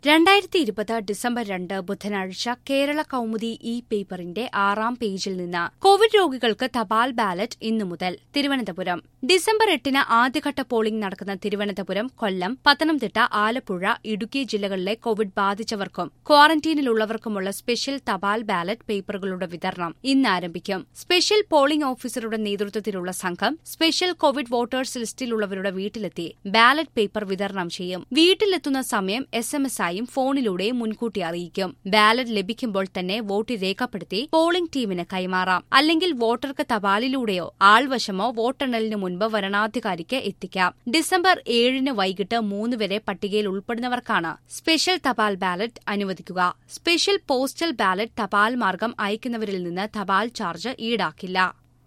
2020 December 2 ബുധനാഴ്ച Kerala Kaumudi E പേപ്പറിന്റെ 6-ാം പേജിൽ നിന്ന് കോവിഡ് രോഗികൾക്ക് തപാൽ ബാലറ്റ് ഇന്നു മുതൽ. തിരുവനന്തപുരം ഡിസംബർ 8-ന് ആദ്യഘട്ട പോളിംഗ് നടക്കുന്ന തിരുവനന്തപുരം, കൊല്ലം, പത്തനംതിട്ട, ആലപ്പുഴ, ഇടുക്കി ജില്ലകളിലെ കോവിഡ് ബാധിച്ചവർക്കും ക്വാറന്റീനിലുള്ളവർക്കുമുള്ള സ്പെഷ്യൽ തപാൽ ബാലറ്റ് പേപ്പറുകളുടെ വിതരണം ഇന്ന് ആരംഭിക്കും. സ്പെഷ്യൽ പോളിംഗ് ഓഫീസറുടെ നേതൃത്വത്തിലുള്ള സംഘം സ്പെഷ്യൽ കോവിഡ് വോട്ടേഴ്സ് ലിസ്റ്റിലുള്ളവരുടെ വീട്ടിലെത്തി ബാലറ്റ് പേപ്പർ വിതരണം ചെയ്യും. വീട്ടിലെത്തുന്ന സമയം SMS ആയും ഫോണിലൂടെയും മുൻകൂട്ടി അറിയിക്കും. ബാലറ്റ് ലഭിക്കുമ്പോൾ തന്നെ വോട്ട് രേഖപ്പെടുത്തി പോളിംഗ് ടീമിന് കൈമാറാം. അല്ലെങ്കിൽ വോട്ടർക്ക് തപാലിലൂടെയോ ആൾവശമോ വോട്ടെണ്ണലിന് മുൻപ് വരണാധികാരിക്ക് എത്തിക്കാം. ഡിസംബർ 7-ന് വൈകിട്ട് 3 വരെ പട്ടികയിൽ ഉൾപ്പെടുന്നവർക്കാണ് സ്പെഷ്യൽ തപാൽ ബാലറ്റ് അനുവദിക്കുക. സ്പെഷ്യൽ പോസ്റ്റൽ ബാലറ്റ് തപാൽ മാർഗം അയക്കുന്നവരിൽ നിന്ന് തപാൽ ചാർജ് ഈടാക്കില്ല.